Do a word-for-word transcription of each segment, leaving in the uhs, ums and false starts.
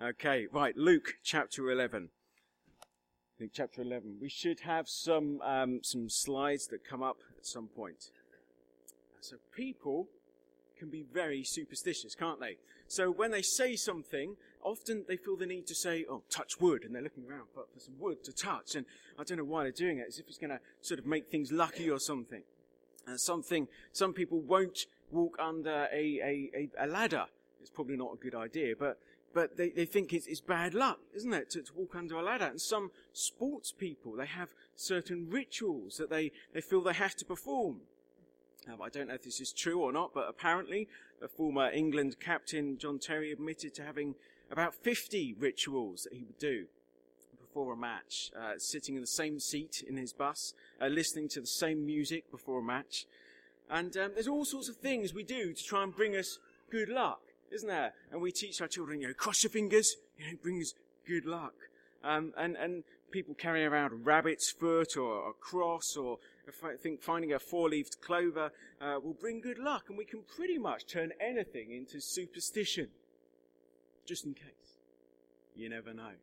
Okay, right, Luke chapter eleven. Luke chapter eleven. We should have some um, some slides that come up at some point. So people can be very superstitious, can't they? So when they say something, often they feel the need to say, oh, touch wood, and they're looking around for, for some wood to touch, and I don't know why they're doing it, as if it's going to sort of make things lucky or something. And something, some people won't walk under a, a, a, a ladder. It's probably not a good idea, but but they, they think it's, it's bad luck, isn't it, to, to walk under a ladder. And some sports people, they have certain rituals that they, they feel they have to perform. Um, I don't know if this is true or not, but apparently the former England captain John Terry admitted to having about fifty rituals that he would do before a match, uh, sitting in the same seat in his bus, uh, listening to the same music before a match. And um, there's all sorts of things we do to try and bring us good luck, isn't there? And we teach our children, you know, cross your fingers, you know, it brings good luck. Um, and, and people carry around a rabbit's foot or a cross, or I think finding a four-leaved clover uh, will bring good luck. And we can pretty much turn anything into superstition, just in case. You never know.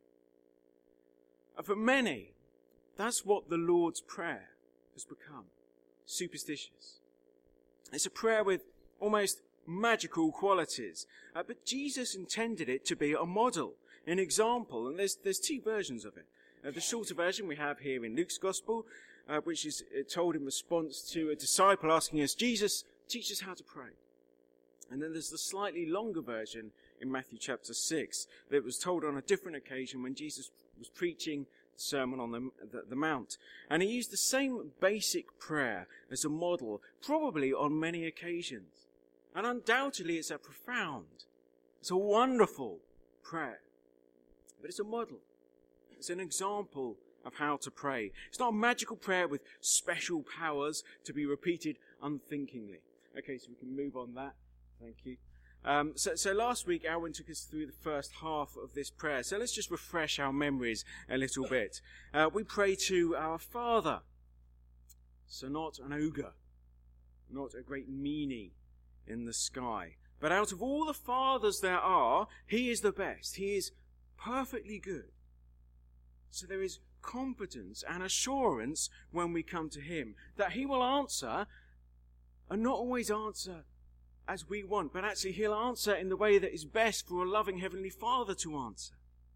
And for many, that's what the Lord's Prayer has become, superstitious. It's a prayer with almost magical qualities, uh, but Jesus intended it to be a model, an example, and there's there's two versions of it. Uh, the shorter version we have here in Luke's Gospel, uh, which is uh, told in response to a disciple asking us, Jesus, teach us how to pray. And then there's the slightly longer version in Matthew chapter six that was told on a different occasion when Jesus was preaching the Sermon on the, the, the Mount. And he used the same basic prayer as a model, probably on many occasions. And undoubtedly it's a profound, it's a wonderful prayer. But it's a model. It's an example of how to pray. It's not a magical prayer with special powers to be repeated unthinkingly. Okay, so we can move on that. Thank you. Um, so, so last week, Alwyn took us through the first half of this prayer. So let's just refresh our memories a little bit. Uh, we pray to our Father. So not an ogre, not a great meanie in the sky. But out of all the fathers there are, he is the best. He is perfectly good. So there is confidence and assurance when we come to him that he will answer, and not always answer as we want, but actually he'll answer in the way that is best for a loving Heavenly Father to answer.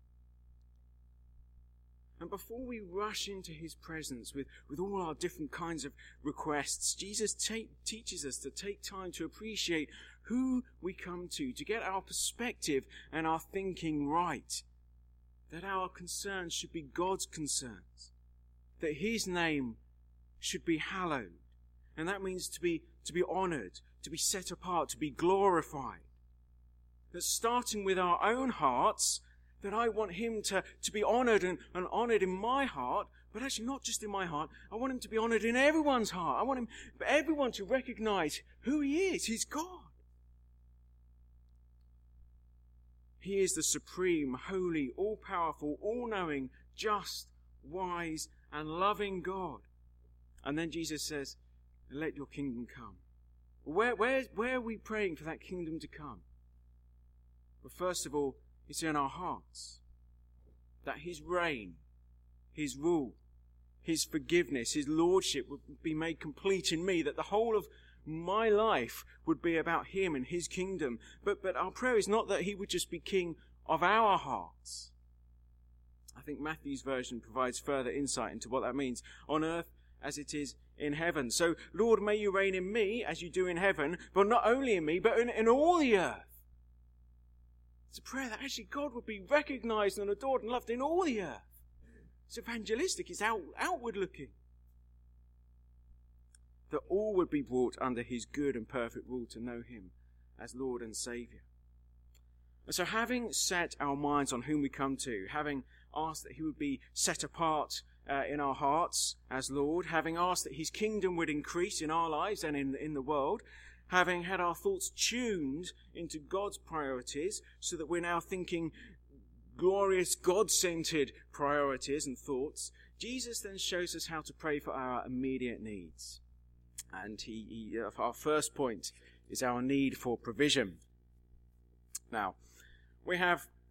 And before we rush into his presence with, with all our different kinds of requests, Jesus take, teaches us to take time to appreciate who we come to, to get our perspective and our thinking right. That our concerns should be God's concerns. That his name should be hallowed. And that means to be, to be honoured, to be set apart, to be glorified. That starting with our own hearts, that I want him to, to be honoured and, and honoured in my heart, but actually not just in my heart. I want him to be honoured in everyone's heart. I want him, everyone to recognise who he is. He's God. He is the supreme, holy, all-powerful, all-knowing, just, wise, and loving God. And then Jesus says, let your kingdom come. Where, where, where are we praying for that kingdom to come? Well, first of all, it's in our hearts. That his reign, his rule, his forgiveness, his lordship would be made complete in me. That the whole of my life would be about him and his kingdom. But, but our prayer is not that he would just be king of our hearts. I think Matthew's version provides further insight into what that means. On earth as it is in heaven. So, Lord, may you reign in me as you do in heaven, but not only in me, but in, in all the earth. It's a prayer that actually God would be recognized and adored and loved in all the earth. It's evangelistic, it's out, outward looking. That all would be brought under his good and perfect rule to know him as Lord and Saviour. And so having set our minds on whom we come to, having asked that he would be set apart uh, in our hearts as Lord, having asked that his kingdom would increase in our lives and in, in the world, having had our thoughts tuned into God's priorities so that we're now thinking glorious God-centered priorities and thoughts, Jesus then shows us how to pray for our immediate needs. And he, he, uh, our first point is our need for provision. Now, we have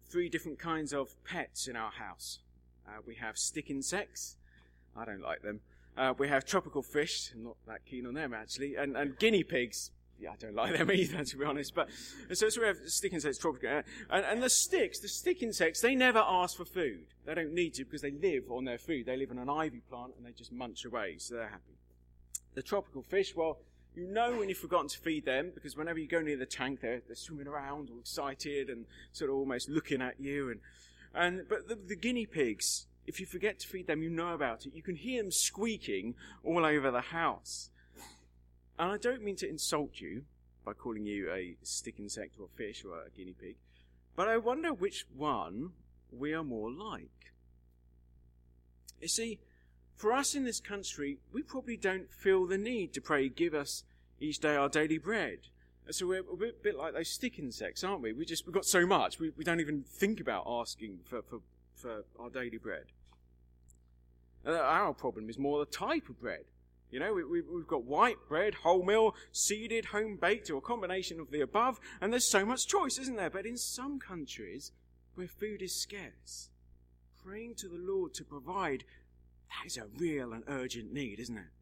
three different kinds of pets in our house. Uh, we have stick insects. I don't like them. Uh, we have tropical fish. I'm not that keen on them, actually. And, and guinea pigs. Yeah, I don't like them either, to be honest. But so, so we have stick insects, tropical, uh, and, and the sticks, the stick insects, they never ask for food. They don't need to because they live on their food. They live on an ivy plant and they just munch away, so they're happy. The tropical fish, well, you know when you've forgotten to feed them because whenever you go near the tank, they're, they're swimming around, all excited and sort of almost looking at you. And and but the, the guinea pigs, if you forget to feed them, you know about it. You can hear them squeaking all over the house. And I don't mean to insult you by calling you a stick insect or a fish or a guinea pig, but I wonder which one we are more like. You see, for us in this country, we probably don't feel the need to pray, give us each day our daily bread. So we're a bit, bit like those stick insects, aren't we? We just, we've got so much, we, we don't even think about asking for, for, for our daily bread. Uh, our problem is more the type of bread. You know, we, we, we've got white bread, wholemeal, seeded, home-baked, or a combination of the above, and there's so much choice, isn't there? But in some countries, where food is scarce, praying to the Lord to provide, that is a real and urgent need, isn't it?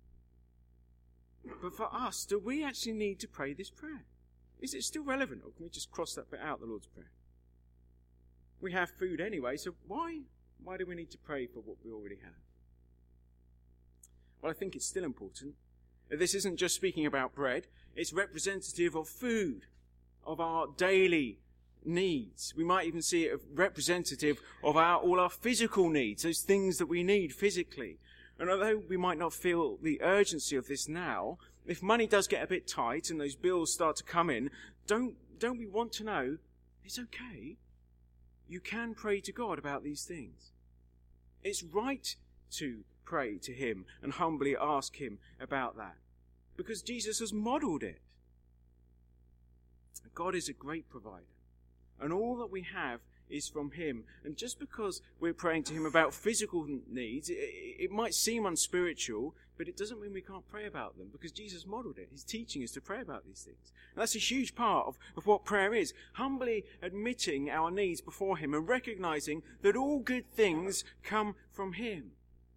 But for us, do we actually need to pray this prayer? Is it still relevant, or can we just cross that bit out, the Lord's Prayer? We have food anyway, so why, why do we need to pray for what we already have? Well, I think it's still important. This isn't just speaking about bread. It's representative of food, of our daily needs. We might even see it as representative of our all our physical needs, those things that we need physically. And although we might not feel the urgency of this now, if money does get a bit tight and those bills start to come in, don't, don't we want to know, it's okay. You can pray to God about these things. It's right to pray to him and humbly ask him about that, because Jesus has modelled it. God is a great provider, and all that we have is from him. And just because we're praying to him about physical needs, it, it might seem unspiritual, but it doesn't mean we can't pray about them, because Jesus modelled it. He's teaching us to pray about these things. And that's a huge part of, of what prayer is, humbly admitting our needs before him and recognizing that all good things come from him.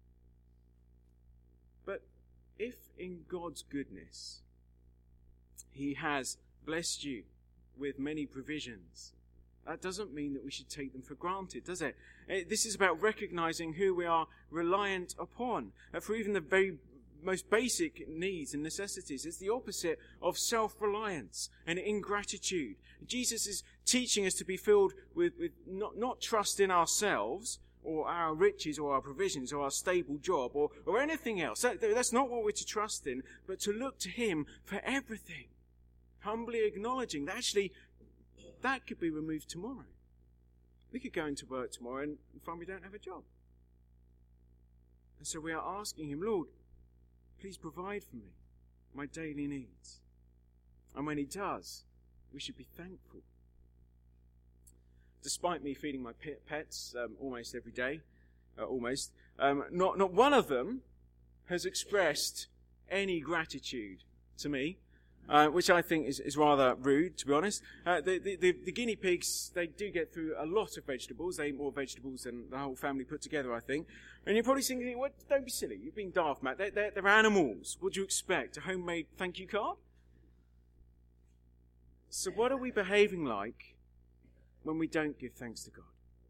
But if in God's goodness he has blessed you with many provisions, that doesn't mean that we should take them for granted, does it? This is about recognizing who we are reliant upon. For even the very most basic needs and necessities, it's the opposite of self-reliance and ingratitude. Jesus is teaching us to be filled with, with not, not trust in ourselves, or our riches, or our provisions, or our stable job, or, or anything else. That, that's not what we're to trust in, but to look to him for everything. Humbly acknowledging that actually that could be removed tomorrow. We could go into work tomorrow and find we don't have a job. And so we are asking him, Lord, please provide for me my daily needs. And when he does, we should be thankful. Despite me feeding my pets um, almost every day, uh, almost, um, not, not one of them has expressed any gratitude to me, uh, which I think is, is rather rude, to be honest. Uh, the, the, the, the guinea pigs, they do get through a lot of vegetables. They eat more vegetables than the whole family put together, I think. And you're probably thinking, what? Don't be silly. You're being daft, Matt. They're, they're, they're animals. What do you expect? A homemade thank you card? So what are we behaving like when we don't give thanks to God?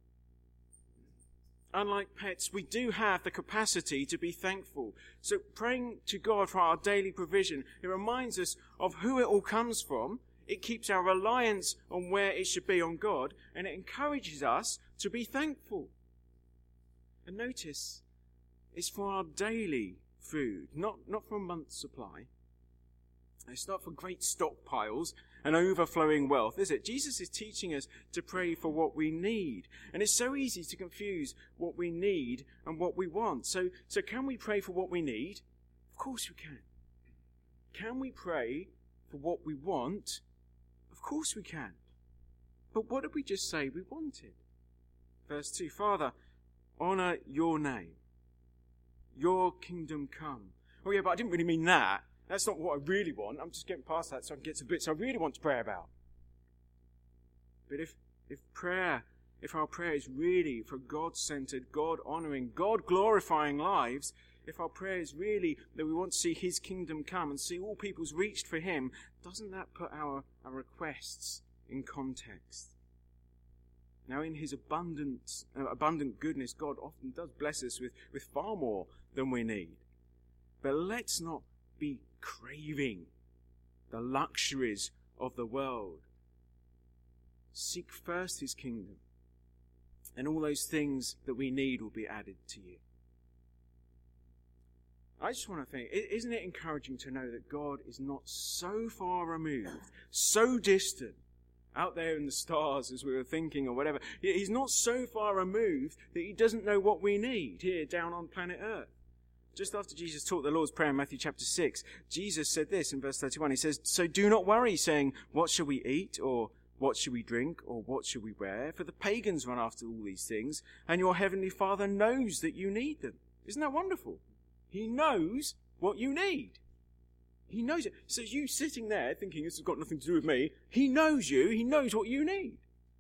Unlike pets, we do have the capacity to be thankful. So praying to God for our daily provision, it reminds us of who it all comes from. It keeps our reliance on where it should be on God, and it encourages us to be thankful. And notice, it's for our daily food, not, not for a month's supply. It's not for great stockpiles and overflowing wealth, is it? Jesus is teaching us to pray for what we need. And it's so easy to confuse what we need and what we want. So, so can we pray for what we need? Of course we can. Can we pray for what we want? Of course we can. But what did we just say we wanted? Verse two, Father, honour your name. Your kingdom come. Oh yeah, but I didn't really mean that. That's not what I really want. I'm just getting past that so I can get to the bits I really want to pray about. But if, if prayer if our prayer is really for God-centered, God-honoring, God-glorifying lives, if our prayer is really that we want to see his kingdom come and see all peoples reached for him, doesn't that put our, our requests in context? Now, in his abundant, uh, abundant goodness, God often does bless us with, with far more than we need. But let's not be craving the luxuries of the world. Seek first his kingdom, and all those things that we need will be added to you. I just want to think, isn't it encouraging to know that God is not so far removed, so distant, out there in the stars as we were thinking or whatever. He's not so far removed that he doesn't know what we need here down on planet Earth. Just after Jesus taught the Lord's Prayer in Matthew chapter six, Jesus said this in verse thirty-one. He says, "So do not worry, saying, what shall we eat, or what shall we drink, or what shall we wear? For the pagans run after all these things, and your heavenly Father knows that you need them." Isn't that wonderful? He knows what you need. He knows it. So you sitting there thinking this has got nothing to do with me, he knows you, he knows what you need.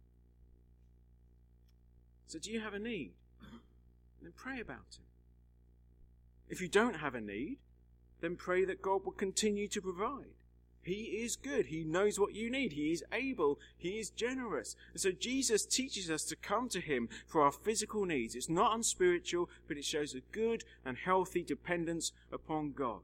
So do you have a need? Then pray about it. If you don't have a need, then pray that God will continue to provide. He is good. He knows what you need. He is able. He is generous. And so Jesus teaches us to come to him for our physical needs. It's not unspiritual, but it shows a good and healthy dependence upon God.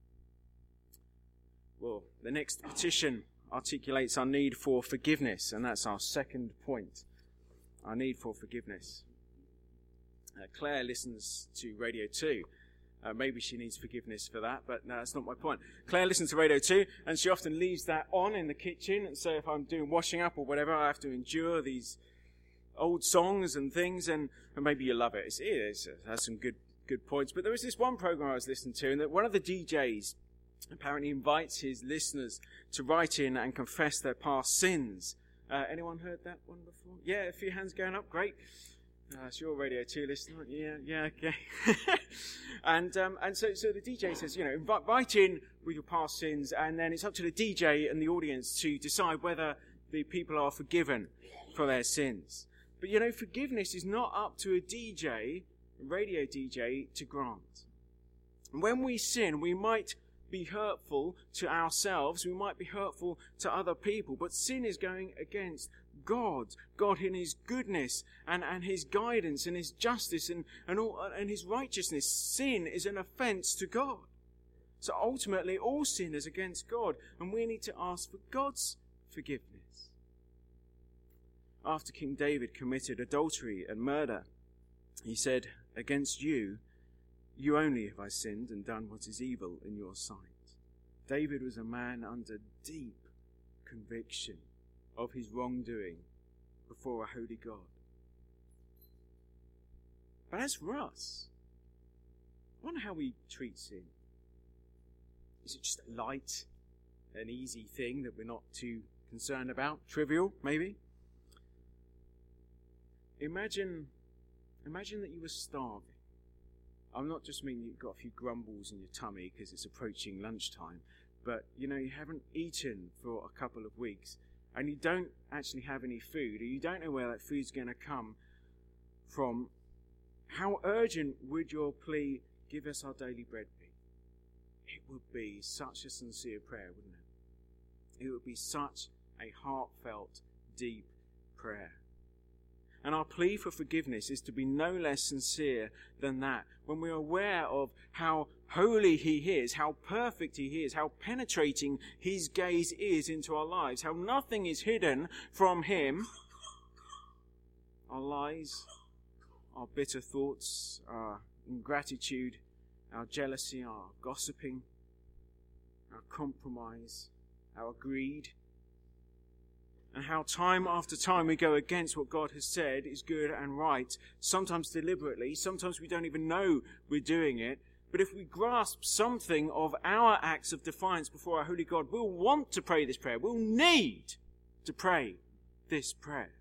Well, the next petition articulates our need for forgiveness, and that's our second point. Our need for forgiveness. Uh, Claire listens to Radio two. Uh, maybe she needs forgiveness for that, but no, that's not my point. Claire listens to Radio two, and she often leaves that on in the kitchen, and so if I'm doing washing up or whatever, I have to endure these old songs and things, and, and maybe you love it. It's, it's, it has some good good points, but there was this one program I was listening to, and that one of the D Js apparently invites his listeners to write in and confess their past sins. Uh, anyone heard that one before? Yeah, a few hands going up, great. Uh, it's your Radio two listener. Yeah, yeah, okay. and um, and so so the D J says, you know, invite, write in with your past sins, and then it's up to the D J and the audience to decide whether the people are forgiven for their sins. But you know, forgiveness is not up to a D J, a radio D J, to grant. And when we sin, we might be hurtful to ourselves, we might be hurtful to other people, but sin is going against God, God in his goodness and, and his guidance and his justice and, and, all, and his righteousness. Sin is an offense to God. So ultimately all sin is against God, and we need to ask for God's forgiveness. After King David committed adultery and murder, he said, "Against you, you only have I sinned and done what is evil in your sight." David was a man under deep conviction of his wrongdoing before a holy God. But as for us, I wonder how we treat sin. Is it just a light, an easy thing that we're not too concerned about? Trivial, maybe? Imagine, imagine that you were starving. I'm not just meaning you've got a few grumbles in your tummy because it's approaching lunchtime, but, you know, you haven't eaten for a couple of weeks, and you don't actually have any food, or you don't know where that food's going to come from. How urgent would your plea, "Give us our daily bread," be? It would be such a sincere prayer, wouldn't it? It would be such a heartfelt, deep prayer. And our plea for forgiveness is to be no less sincere than that. When we're aware of how holy he is, how perfect he is, how penetrating his gaze is into our lives, how nothing is hidden from him, our lies, our bitter thoughts, our ingratitude, our jealousy, our gossiping, our compromise, our greed, and how time after time we go against what God has said is good and right, sometimes deliberately, sometimes we don't even know we're doing it. But if we grasp something of our acts of defiance before our holy God, we'll want to pray this prayer. We'll need to pray this prayer.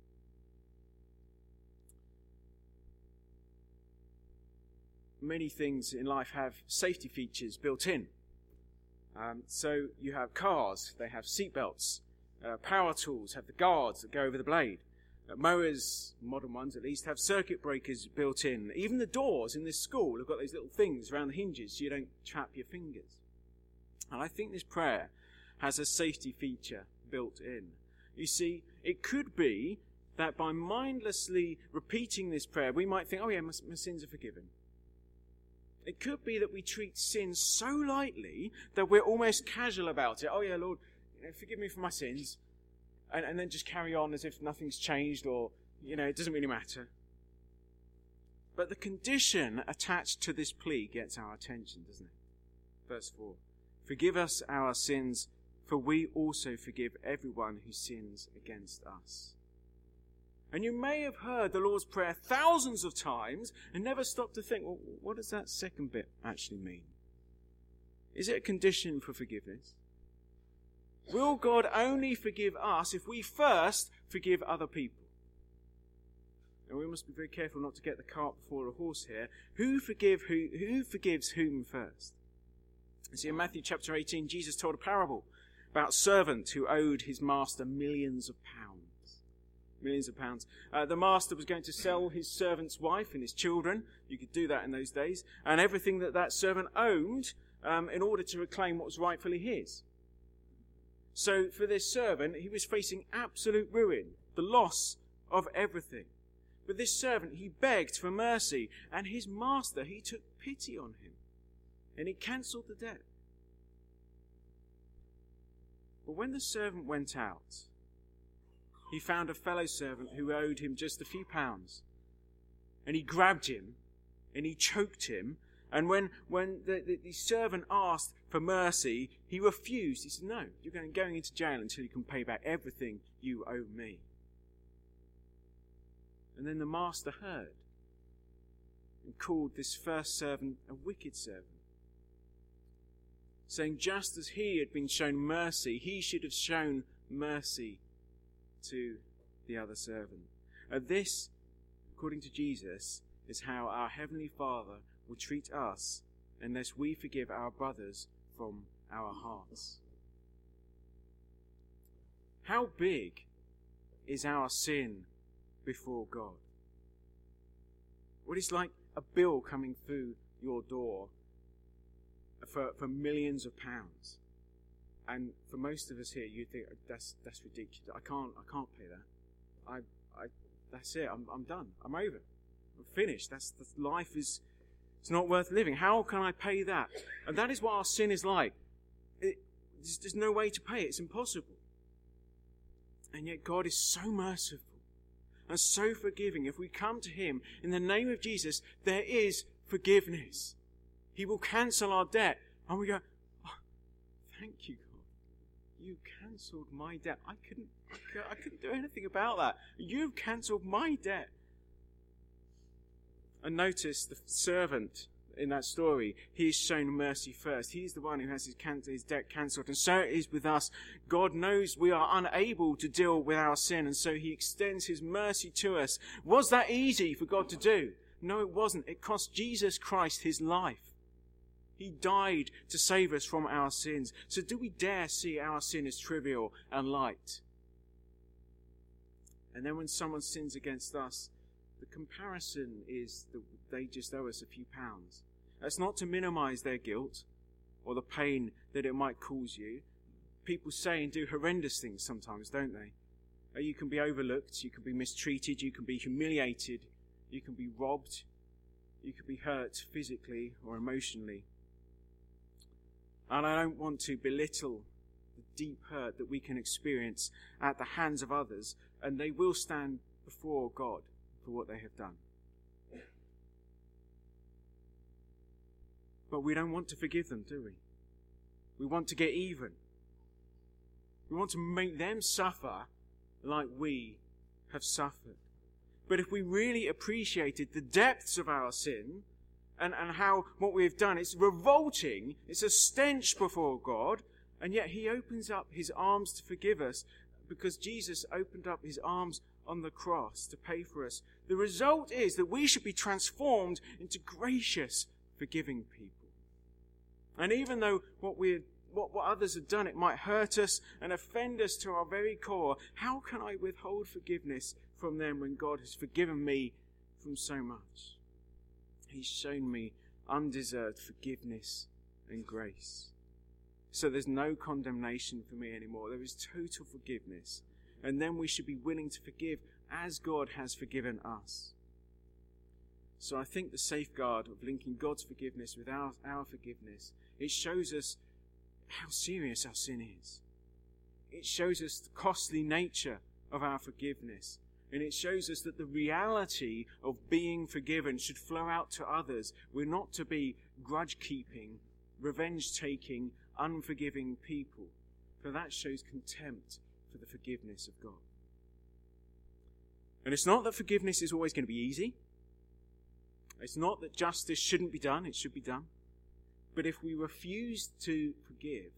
Many things in life have safety features built in. Um, so you have cars, they have seat belts. Uh, power tools have the guards that go over the blade. Mowers, modern ones at least, have circuit breakers built in. Even the doors in this school have got those little things around the hinges so you don't trap your fingers. And I think this prayer has a safety feature built in. You see, it could be that by mindlessly repeating this prayer, we might think, oh yeah, my, my sins are forgiven. It could be that we treat sin so lightly that we're almost casual about it. Oh yeah, Lord, you know, forgive me for my sins. And, and then just carry on as if nothing's changed, or, you know, it doesn't really matter. But the condition attached to this plea gets our attention, doesn't it? Verse four. Forgive us our sins, for we also forgive everyone who sins against us. And you may have heard the Lord's Prayer thousands of times and never stopped to think, well, what does that second bit actually mean? Is it a condition for forgiveness? Will God only forgive us if we first forgive other people? And we must be very careful not to get the cart before the horse here. Who forgive who? Who forgives whom first? You see, in Matthew chapter eighteen, Jesus told a parable about a servant who owed his master millions of pounds. Millions of pounds. Uh, the master was going to sell his servant's wife and his children. You could do that in those days. And everything that that servant owned um, in order to reclaim what was rightfully his. So for this servant, he was facing absolute ruin, the loss of everything. But this servant, he begged for mercy, and his master, he took pity on him, and he cancelled the debt. But when the servant went out, he found a fellow servant who owed him just a few pounds, and he grabbed him, and he choked him. And when, when the, the, the servant asked for mercy, he refused. He said, no, you're going, going into jail until you can pay back everything you owe me. And then the master heard and called this first servant a wicked servant, saying just as he had been shown mercy, he should have shown mercy to the other servant. And this, according to Jesus, is how our Heavenly Father will treat us unless we forgive our brothers from our hearts. How big is our sin before God? Well, it's like a bill coming through your door for, for millions of pounds. And for most of us here, you think, that's that's ridiculous. I can't I can't pay that. I I that's it. I'm I'm done. I'm over. I'm finished. That's, that's life is it's not worth living. How can I pay that? And that is what our sin is like. It, there's, there's no way to pay it. It's impossible. And yet God is so merciful and so forgiving. If we come to Him in the name of Jesus, there is forgiveness. He will cancel our debt. And we go, oh, thank you, God. You cancelled my debt. I couldn't, I couldn't do anything about that. You've cancelled my debt. And notice the servant in that story, he is shown mercy first. He is the one who has his, can- his debt cancelled. And so it is with us. God knows we are unable to deal with our sin, and so He extends His mercy to us. Was that easy for God to do? No, it wasn't. It cost Jesus Christ His life. He died to save us from our sins. So do we dare see our sin as trivial and light? And then when someone sins against us, the comparison is that they just owe us a few pounds. That's not to minimize their guilt or the pain that it might cause you. People say and do horrendous things sometimes, don't they? You can be overlooked, you can be mistreated, you can be humiliated, you can be robbed, you can be hurt physically or emotionally. And I don't want to belittle the deep hurt that we can experience at the hands of others, and they will stand before God for what they have done. But we don't want to forgive them, do we? We want to get even. We want to make them suffer like we have suffered. But if we really appreciated the depths of our sin and, and how what we've done, it's revolting, it's a stench before God, and yet He opens up His arms to forgive us because Jesus opened up His arms on the cross to pay for us. The result is that we should be transformed into gracious, forgiving people. And even though what we what, what others have done, it might hurt us and offend us to our very core, how can I withhold forgiveness from them when God has forgiven me from so much. He's shown me undeserved forgiveness and grace. So there's no condemnation for me anymore. There is total forgiveness. And then we should be willing to forgive as God has forgiven us. So I think the safeguard of linking God's forgiveness with our, our forgiveness, it shows us how serious our sin is. It shows us the costly nature of our forgiveness. And it shows us that the reality of being forgiven should flow out to others. We're not to be grudge-keeping, revenge-taking, unforgiving people. For that shows contempt for the forgiveness of God. And it's not that forgiveness is always going to be easy. It's not that justice shouldn't be done. It should be done. But if we refuse to forgive,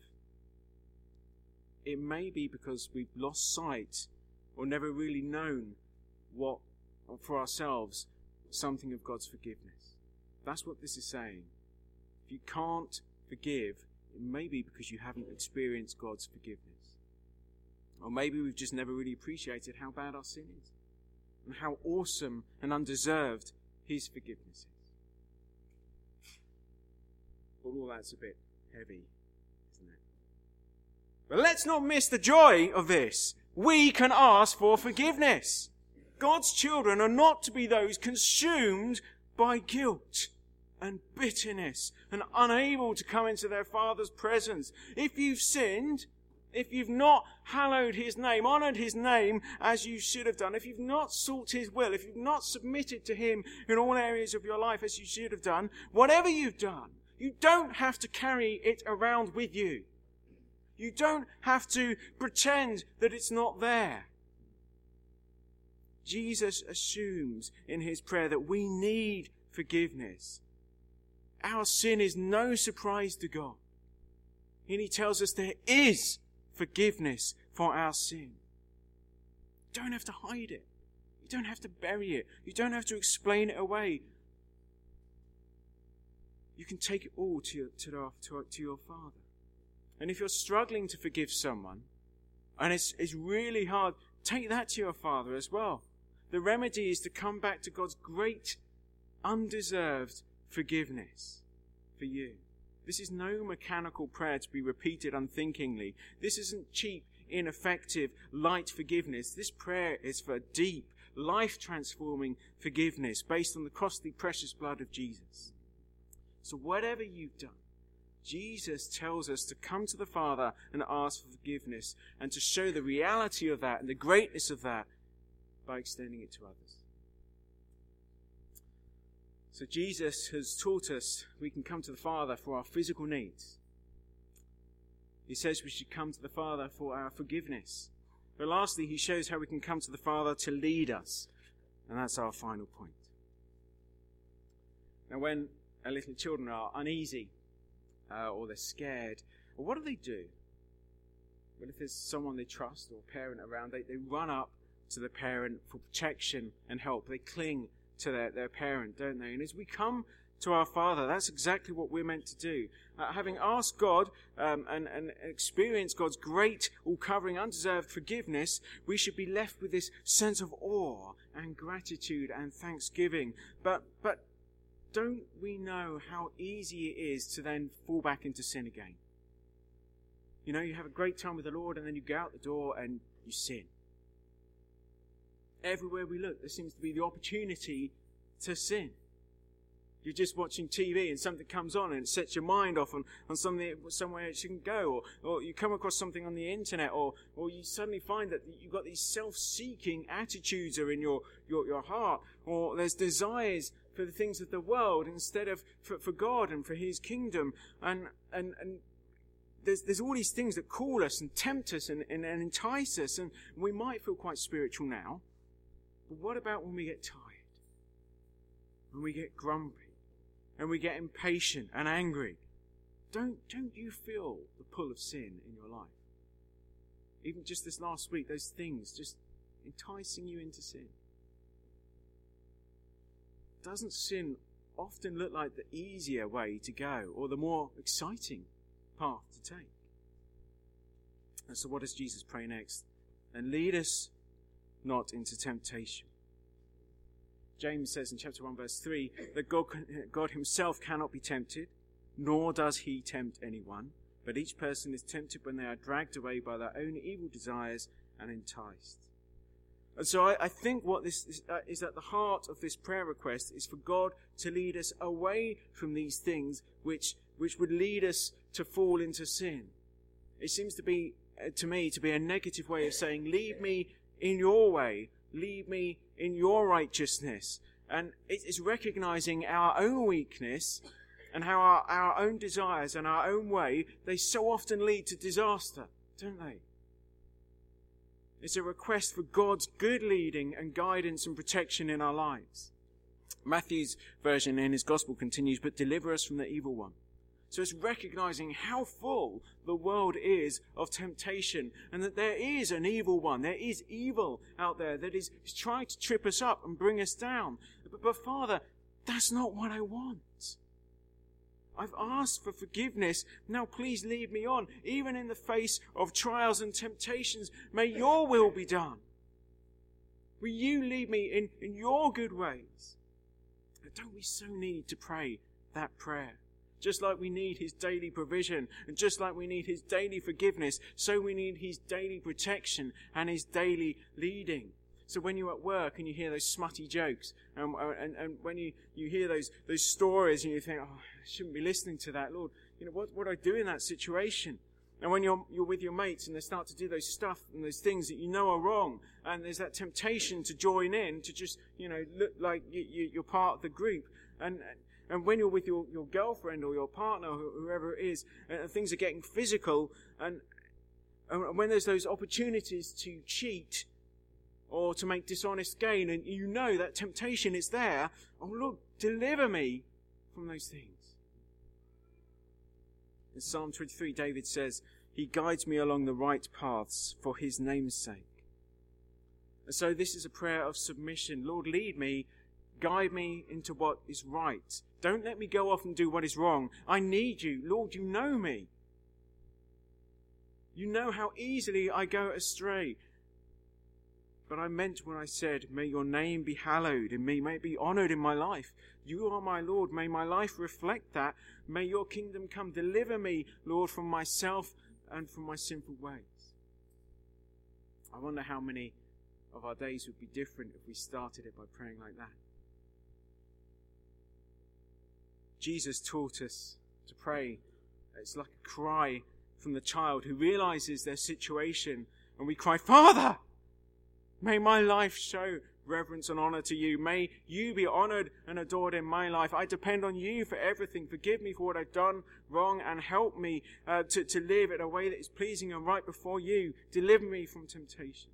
it may be because we've lost sight or never really known what, for ourselves, something of God's forgiveness. That's what this is saying. If you can't forgive, it may be because you haven't experienced God's forgiveness. Or maybe we've just never really appreciated how bad our sin is and how awesome and undeserved His forgiveness is. But all that's a bit heavy, isn't it? But let's not miss the joy of this. We can ask for forgiveness. God's children are not to be those consumed by guilt and bitterness and unable to come into their Father's presence. If you've sinned, if you've not hallowed His name, honoured His name as you should have done, if you've not sought His will, if you've not submitted to Him in all areas of your life as you should have done, whatever you've done, you don't have to carry it around with you. You don't have to pretend that it's not there. Jesus assumes in His prayer that we need forgiveness. Our sin is no surprise to God. And He tells us there is forgiveness for our sin. You don't have to hide it. You don't have to bury it. You don't have to explain it away. You can take it all to your, to, the, to, to your Father. And if you're struggling to forgive someone, and it's, it's really hard, take that to your Father as well. The remedy is to come back to God's great, undeserved forgiveness for you. This is no mechanical prayer to be repeated unthinkingly. This isn't cheap, ineffective, light forgiveness. This prayer is for deep, life-transforming forgiveness based on the costly, precious blood of Jesus. So whatever you've done, Jesus tells us to come to the Father and ask for forgiveness and to show the reality of that and the greatness of that by extending it to others. So Jesus has taught us we can come to the Father for our physical needs. He says we should come to the Father for our forgiveness. But lastly, He shows how we can come to the Father to lead us. And that's our final point. Now when our little children are uneasy uh, or they're scared, well, what do they do? Well, if there's someone they trust or parent around, they, they run up to the parent for protection and help. They cling to their, their parent, don't they? And as we come to our Father, that's exactly what we're meant to do. Uh, having asked God um, and, and experienced God's great, all-covering, undeserved forgiveness, we should be left with this sense of awe and gratitude and thanksgiving. But, but don't we know how easy it is to then fall back into sin again? You know, you have a great time with the Lord and then you go out the door and you sin. Everywhere we look, there seems to be the opportunity to sin. You're just watching T V and something comes on and it sets your mind off on, on something somewhere it shouldn't go, or, or you come across something on the internet, or, or you suddenly find that you've got these self-seeking attitudes are in your, your, your heart, or there's desires for the things of the world instead of for, for God and for His kingdom, and and and There's, there's all these things that call us and tempt us and, and, and entice us, and we might feel quite spiritual now. But what about when we get tired? When we get grumpy? And we get impatient and angry? Don't, don't you feel the pull of sin in your life? Even just this last week, those things just enticing you into sin. Doesn't sin often look like the easier way to go, or the more exciting path to take? And so what does Jesus pray next? And lead us not into temptation. James says in chapter one verse three that God, God himself cannot be tempted, nor does he tempt anyone, but each person is tempted when they are dragged away by their own evil desires and enticed. And so I, I think what this is, uh, is at the heart of this prayer request is for God to lead us away from these things which which would lead us to fall into sin. It seems to be, uh, to me, to be a negative way of saying, lead me in your way, lead me in your righteousness. And it is recognizing our own weakness and how our, our own desires and our own way, they so often lead to disaster, don't they? It's a request for God's good leading and guidance and protection in our lives. Matthew's version in his gospel continues, but deliver us from the evil one. So it's recognizing how full the world is of temptation and that there is an evil one. There is evil out there that is, is trying to trip us up and bring us down. But, but Father, that's not what I want. I've asked for forgiveness. Now please lead me on. Even in the face of trials and temptations, may your will be done. Will you lead me in, in your good ways? But don't we so need to pray that prayer? Just like we need his daily provision, and just like we need his daily forgiveness, so we need his daily protection and his daily leading. So when you're at work and you hear those smutty jokes, and, and, and when you, you hear those, those stories and you think, oh, I shouldn't be listening to that, Lord, you know, what, what do I do in that situation? And when you're, you're with your mates and they start to do those stuff and those things that you know are wrong, and there's that temptation to join in, to just, you know, look like you, you, you're part of the group. And, and when you're with your, your girlfriend or your partner, or whoever it is, and things are getting physical, and, and when there's those opportunities to cheat, or to make dishonest gain, and you know that temptation is there, oh Lord, deliver me from those things. In Psalm twenty-three, David says, he guides me along the right paths for his name's sake. And so this is a prayer of submission. Lord, lead me, guide me into what is right. Don't let me go off and do what is wrong. I need you. Lord, you know me. You know how easily I go astray. But I meant when I said, may your name be hallowed in me, may it be honored in my life. You are my Lord. May my life reflect that. May your kingdom come. Deliver me, Lord, from myself and from my sinful ways. I wonder how many of our days would be different if we started it by praying like that. Jesus taught us to pray. It's like a cry from the child who realizes their situation, and we cry, Father! May my life show reverence and honor to you. May you be honored and adored in my life. I depend on you for everything. Forgive me for what I've done wrong and help me uh, to, to live in a way that is pleasing and right before you. Deliver me from temptation.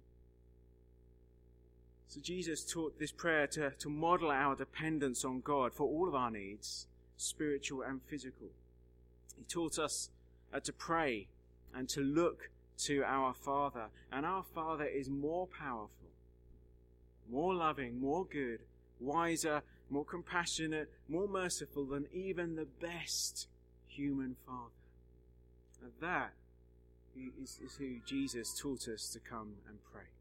So Jesus taught this prayer to, to model our dependence on God for all of our needs, spiritual and physical. He taught us uh, to pray and to look to our Father. And our Father is more powerful, more loving, more good, wiser, more compassionate, more merciful than even the best human father. And that is, is who Jesus taught us to come and pray.